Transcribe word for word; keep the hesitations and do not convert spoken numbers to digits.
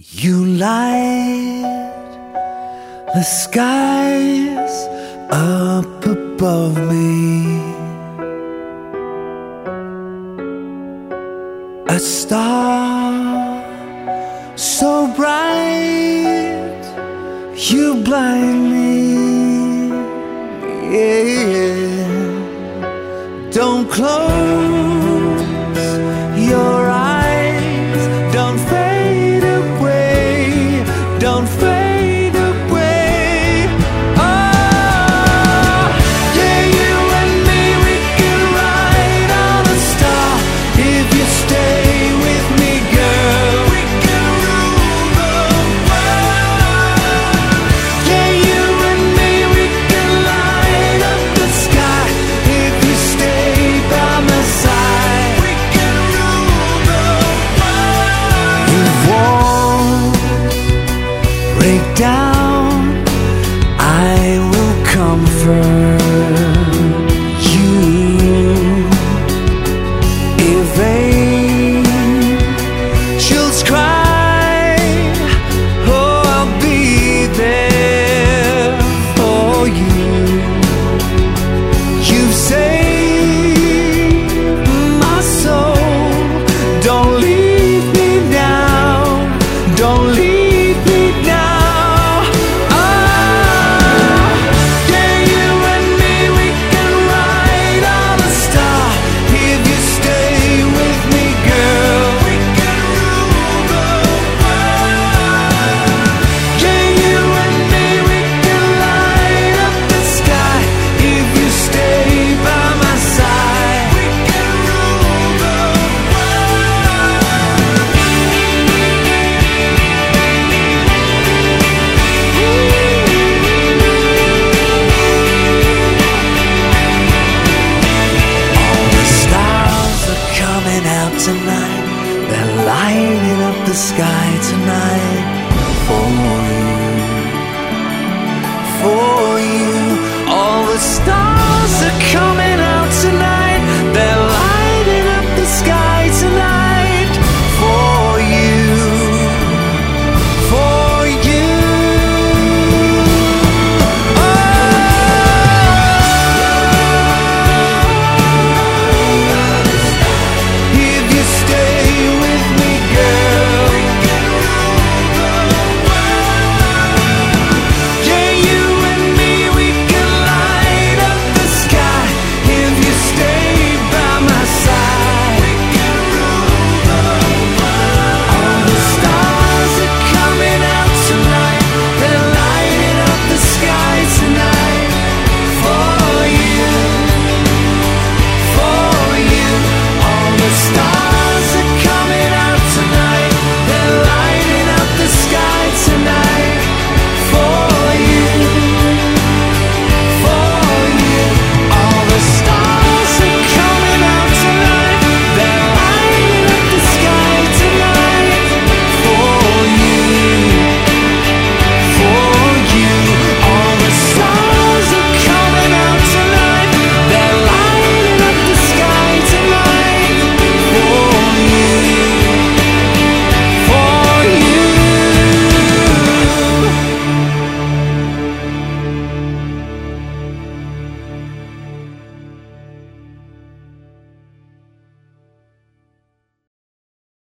You light the skies up above me, a star so bright you blind me. Yeah. Don't close your eyes, don't fade away, don't fade away. Oh, yeah, you and me, we can ride on a star. If you stay with me, girl, we can rule the world. Yeah, you and me, we can light up the sky. If you stay by my side, we can rule the world. We won't break down, I will comfort you. If angels cry, oh, I'll be there for you. You've saved my soul, don't leave me now, don't leave me now. Oh, yeah, you and me, we can ride on a star. If you stay with me, girl, we can rule the world. Yeah, you and me, we can light up the sky. If you stay by my side, we can rule the All the stars are coming out tonight, they're lighting up the sky tonight for you, for you. All the stars